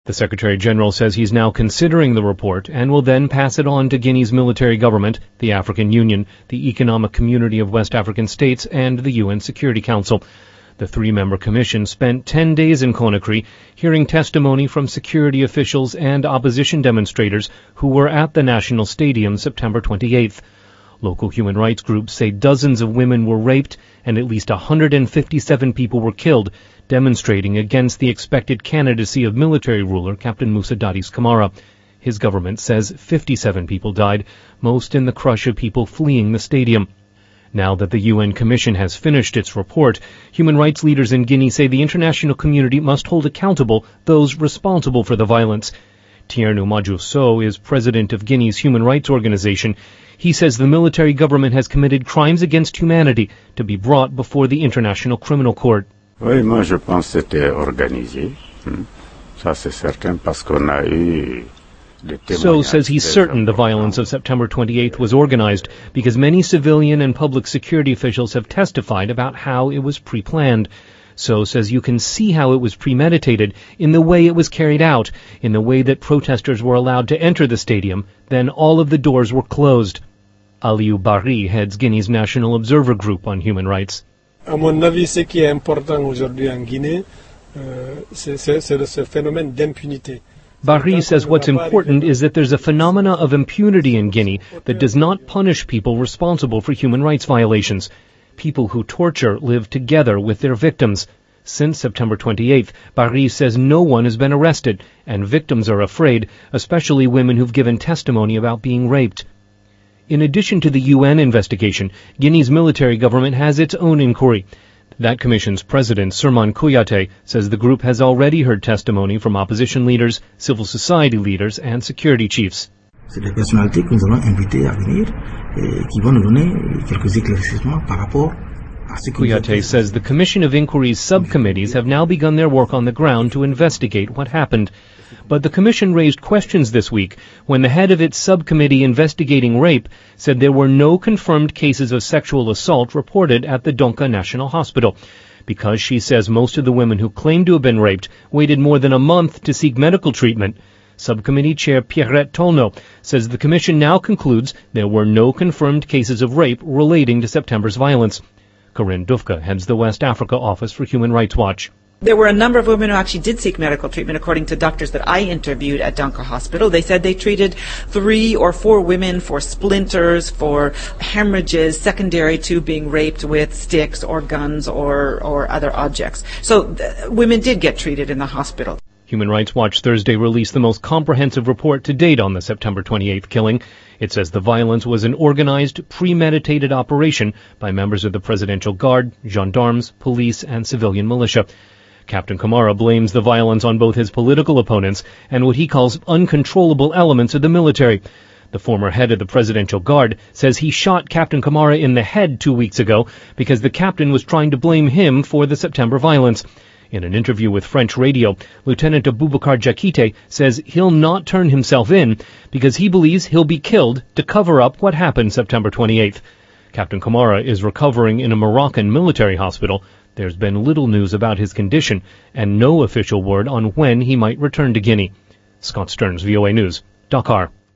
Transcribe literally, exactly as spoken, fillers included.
The Secretary-General says he's now considering the report and will then pass it on to Guinea's military government, the African Union, the Economic Community of West African States, and the U N Security Council. The three-member commission spent ten days in Conakry hearing testimony from security officials and opposition demonstrators who were at the National Stadium September twenty-eighth. Local human rights groups say dozens of women were raped and at least one hundred fifty-seven people were killed, demonstrating against the expected candidacy of military ruler Captain Moussa Dadis Camara. His government says fifty-seven people died, most in the crush of people fleeing the stadium. Now that the U N Commission has finished its report, human rights leaders in Guinea say the international community must hold accountable those responsible for the violence. Tierno Maju Sow is president of Guinea's human rights organization. He says the military government has committed crimes against humanity to be brought before the International Criminal Court. Oui, moi je pense que c'était organisé. Ça c'est certain parce qu'on a eu So says he's certain the violence of September twenty-eighth was organized because many civilian and public security officials have testified about how it was pre-planned. So says you can see how it was premeditated in the way it was carried out, in the way that protesters were allowed to enter the stadium, then all of the doors were closed. Aliou Barry heads Guinea's National Observer Group on Human Rights. À mon avis, ce qui est important aujourd'hui en Guinée, euh, c'est ce phénomène d'impunité. Barry says what's important is that there's a phenomena of impunity in Guinea that does not punish people responsible for human rights violations. People who torture live together with their victims. Since September twenty-eighth, Barry says no one has been arrested, and victims are afraid, especially women who've given testimony about being raped. In addition to the U N investigation, Guinea's military government has its own inquiry. That commission's president, Serman Kouyaté, says the group has already heard testimony from opposition leaders, civil society leaders, and security chiefs. C'est des personnalités que nous allons inviter à venir et qui vont nous donner quelques éclaircissements par rapport à ce que Kouyaté says the Commission of Inquiry's subcommittees have now begun their work on the ground to investigate what happened. But the Commission raised questions this week when the head of its subcommittee investigating rape said there were no confirmed cases of sexual assault reported at the Donka National Hospital, because she says most of the women who claimed to have been raped waited more than a month to seek medical treatment. Subcommittee Chair Pierrette Tolno says the Commission now concludes there were no confirmed cases of rape relating to September's violence. Corinne Dufka heads the West Africa Office for Human Rights Watch. There were a number of women who actually did seek medical treatment, according to doctors that I interviewed at Donka Hospital. They said they treated three or four women for splinters, for hemorrhages, secondary to being raped with sticks or guns or, or other objects. So th- women did get treated in the hospital. Human Rights Watch Thursday released the most comprehensive report to date on the September twenty-eighth killing. It says the violence was an organized, premeditated operation by members of the Presidential Guard, gendarmes, police, and civilian militia. Captain Camara blames the violence on both his political opponents and what he calls uncontrollable elements of the military. The former head of the Presidential Guard says he shot Captain Camara in the head two weeks ago because the captain was trying to blame him for the September violence. In an interview with French radio, Lieutenant Abubakar Jakite says he'll not turn himself in because he believes he'll be killed to cover up what happened September twenty-eighth. Captain Camara is recovering in a Moroccan military hospital. There's been little news about his condition and no official word on when he might return to Guinea. Scott Stearns, V O A News, Dakar.